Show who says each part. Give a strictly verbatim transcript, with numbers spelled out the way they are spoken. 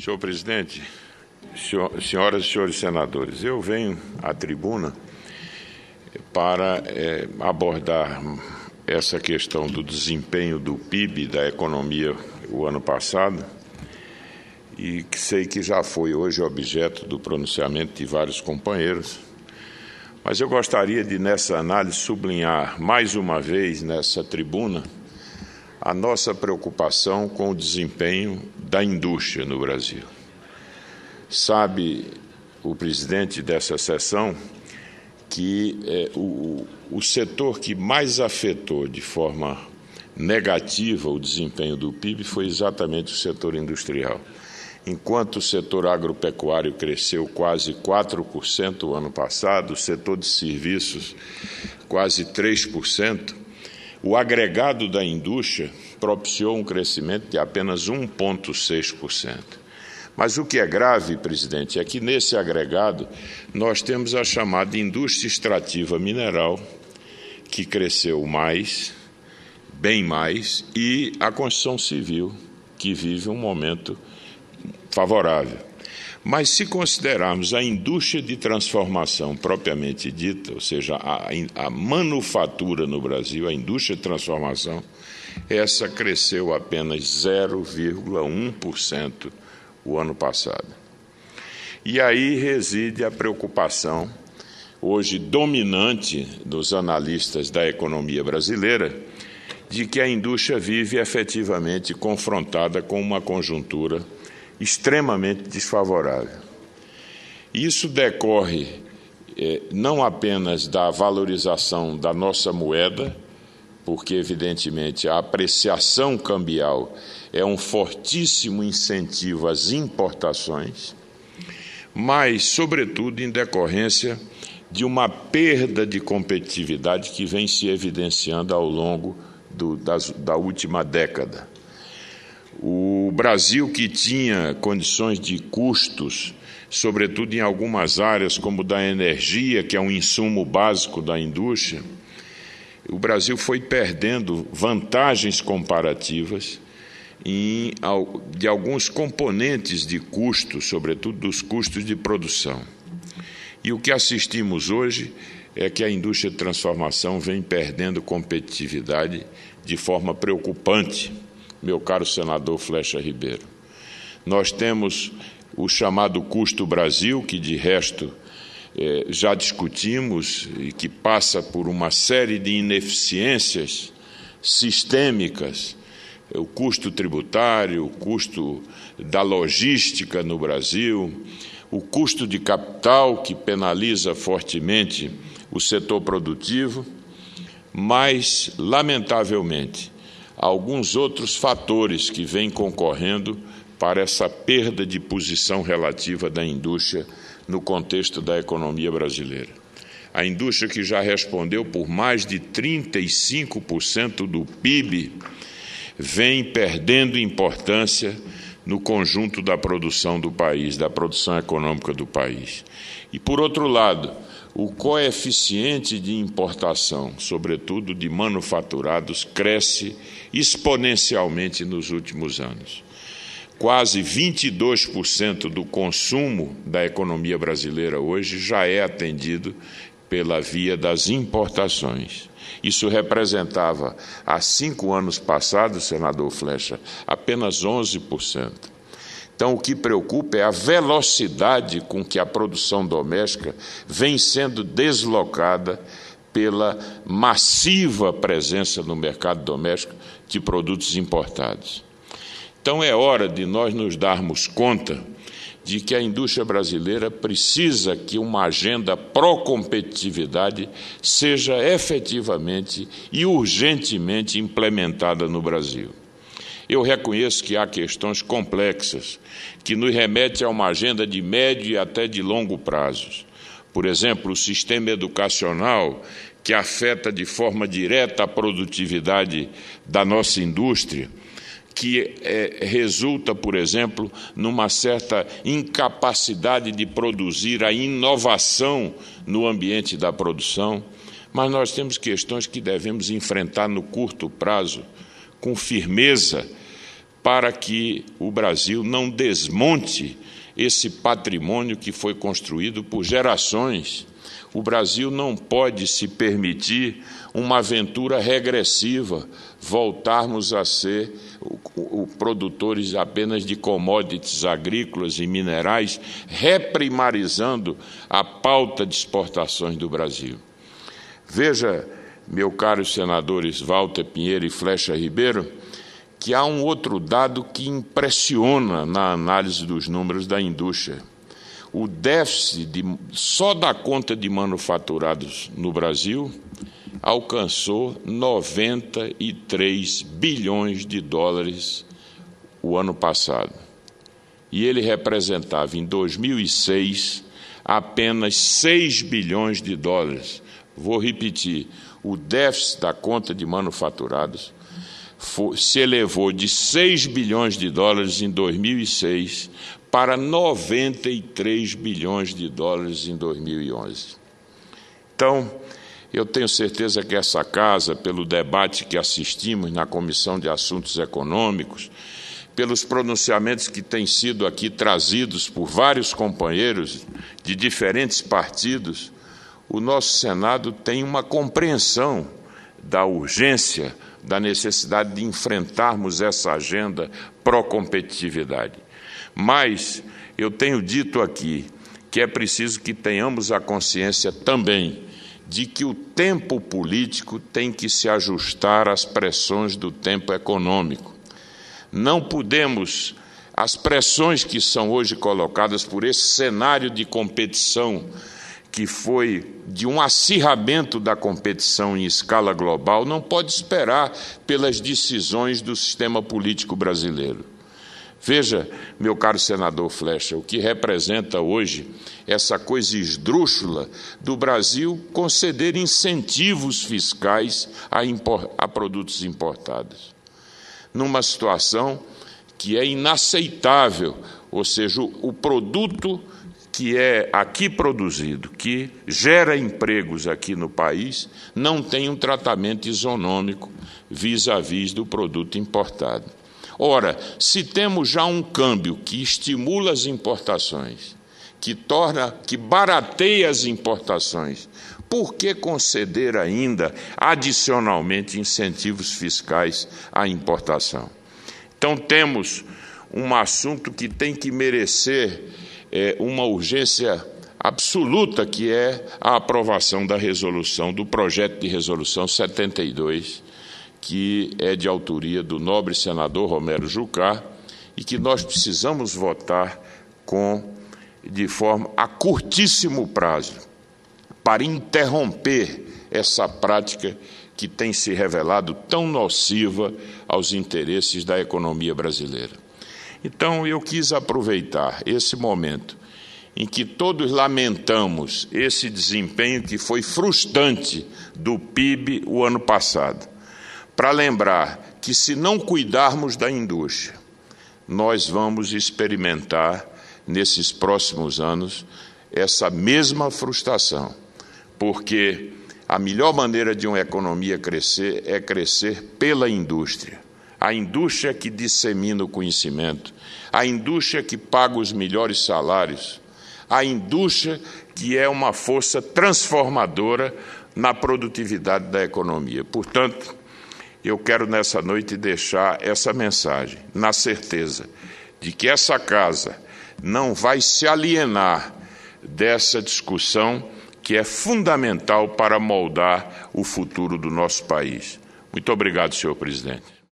Speaker 1: Senhor presidente, senhoras e senhores senadores, eu venho à tribuna para é, abordar essa questão do desempenho do P I B da economia o ano passado, e que sei que já foi hoje objeto do pronunciamento de vários companheiros, mas eu gostaria de, nessa análise, sublinhar mais uma vez nessa tribuna a nossa preocupação com o desempenho da indústria no Brasil. Sabe o presidente dessa sessão que é, o, o setor que mais afetou de forma negativa o desempenho do P I B foi exatamente o setor industrial. Enquanto o setor agropecuário cresceu quase quatro por cento o ano passado, o setor de serviços quase três por cento, o agregado da indústria propiciou um crescimento de apenas um vírgula seis por cento. Mas o que é grave, presidente, é que nesse agregado nós temos a chamada indústria extrativa mineral, que cresceu mais, bem mais, e a construção civil, que vive um momento favorável. Mas se considerarmos a indústria de transformação propriamente dita, ou seja, a, a manufatura no Brasil, a indústria de transformação, essa cresceu apenas zero vírgula um por cento o ano passado. E aí reside a preocupação, hoje dominante dos analistas da economia brasileira, de que a indústria vive efetivamente confrontada com uma conjuntura extremamente desfavorável. Isso decorre eh, não apenas da valorização da nossa moeda, porque, evidentemente, a apreciação cambial é um fortíssimo incentivo às importações, mas, sobretudo, em decorrência de uma perda de competitividade que vem se evidenciando ao longo do, das, da última década. O Brasil, que tinha condições de custos, sobretudo em algumas áreas, como da energia, que é um insumo básico da indústria, o Brasil foi perdendo vantagens comparativas em, de alguns componentes de custos, sobretudo dos custos de produção. E o que assistimos hoje é que a indústria de transformação vem perdendo competitividade de forma preocupante, meu caro senador Flecha Ribeiro. Nós temos o chamado custo Brasil, que de resto eh, já discutimos e que passa por uma série de ineficiências sistêmicas, o custo tributário, o custo da logística no Brasil, o custo de capital, que penaliza fortemente o setor produtivo, mas, lamentavelmente, alguns outros fatores que vêm concorrendo para essa perda de posição relativa da indústria no contexto da economia brasileira. A indústria, que já respondeu por mais de trinta e cinco por cento do P I B, vem perdendo importância no conjunto da produção do país, da produção econômica do país. E, por outro lado, o coeficiente de importação, sobretudo de manufaturados, cresce exponencialmente nos últimos anos. Quase vinte e dois por cento do consumo da economia brasileira hoje já é atendido pela via das importações. Isso representava, há cinco anos passados, senador Flecha, apenas onze por cento. Então, o que preocupa é a velocidade com que a produção doméstica vem sendo deslocada pela massiva presença no mercado doméstico de produtos importados. Então, é hora de nós nos darmos conta de que a indústria brasileira precisa que uma agenda pró-competitividade seja efetivamente e urgentemente implementada no Brasil. Eu reconheço que há questões complexas que nos remetem a uma agenda de médio e até de longo prazos. Por exemplo, o sistema educacional, que afeta de forma direta a produtividade da nossa indústria, que é, resulta, por exemplo, numa certa incapacidade de produzir a inovação no ambiente da produção, mas nós temos questões que devemos enfrentar no curto prazo, com firmeza, para que o Brasil não desmonte esse patrimônio que foi construído por gerações. O Brasil não pode se permitir uma aventura regressiva, voltarmos a ser o, o, produtores apenas de commodities agrícolas e minerais, reprimarizando a pauta de exportações do Brasil. Veja, meus caros senadores Walter Pinheiro e Flecha Ribeiro, que há um outro dado que impressiona na análise dos números da indústria. O déficit de, só da conta de manufaturados no Brasil alcançou noventa e três bilhões de dólares o ano passado. E ele representava, em dois mil e seis, apenas seis bilhões de dólares. Vou repetir, o déficit da conta de manufaturados foi, se elevou de seis bilhões de dólares em dois mil e seis para noventa e três bilhões de dólares em dois mil e onze. Então, eu tenho certeza que essa casa, pelo debate que assistimos na Comissão de Assuntos Econômicos, pelos pronunciamentos que têm sido aqui trazidos por vários companheiros de diferentes partidos, o nosso Senado tem uma compreensão da urgência, da necessidade de enfrentarmos essa agenda pró-competitividade. Mas eu tenho dito aqui que é preciso que tenhamos a consciência também de que o tempo político tem que se ajustar às pressões do tempo econômico. Não podemos, as pressões que são hoje colocadas por esse cenário de competição, que foi de um acirramento da competição em escala global, não pode esperar pelas decisões do sistema político brasileiro. Veja, meu caro senador Flecha, o que representa hoje essa coisa esdrúxula do Brasil conceder incentivos fiscais a, impor, a produtos importados, numa situação que é inaceitável, ou seja, o, o produto que é aqui produzido, que gera empregos aqui no país, não tem um tratamento isonômico vis-à-vis do produto importado. Ora, se temos já um câmbio que estimula as importações, que torna, que barateia as importações, por que conceder ainda, adicionalmente, incentivos fiscais à importação? Então, temos um assunto que tem que merecer é, uma urgência absoluta, que é a aprovação da resolução, do projeto de resolução setenta e dois, que é de autoria do nobre senador Romero Jucá, e que nós precisamos votar com, de forma a curtíssimo prazo, para interromper essa prática que tem se revelado tão nociva aos interesses da economia brasileira. Então, eu quis aproveitar esse momento em que todos lamentamos esse desempenho que foi frustrante do P I B o ano passado, para lembrar que, se não cuidarmos da indústria, nós vamos experimentar, nesses próximos anos, essa mesma frustração, porque a melhor maneira de uma economia crescer é crescer pela indústria. A indústria que dissemina o conhecimento, a indústria que paga os melhores salários, a indústria que é uma força transformadora na produtividade da economia. Portanto, eu quero nessa noite deixar essa mensagem, na certeza de que essa casa não vai se alienar dessa discussão que é fundamental para moldar o futuro do nosso país. Muito obrigado, senhor presidente.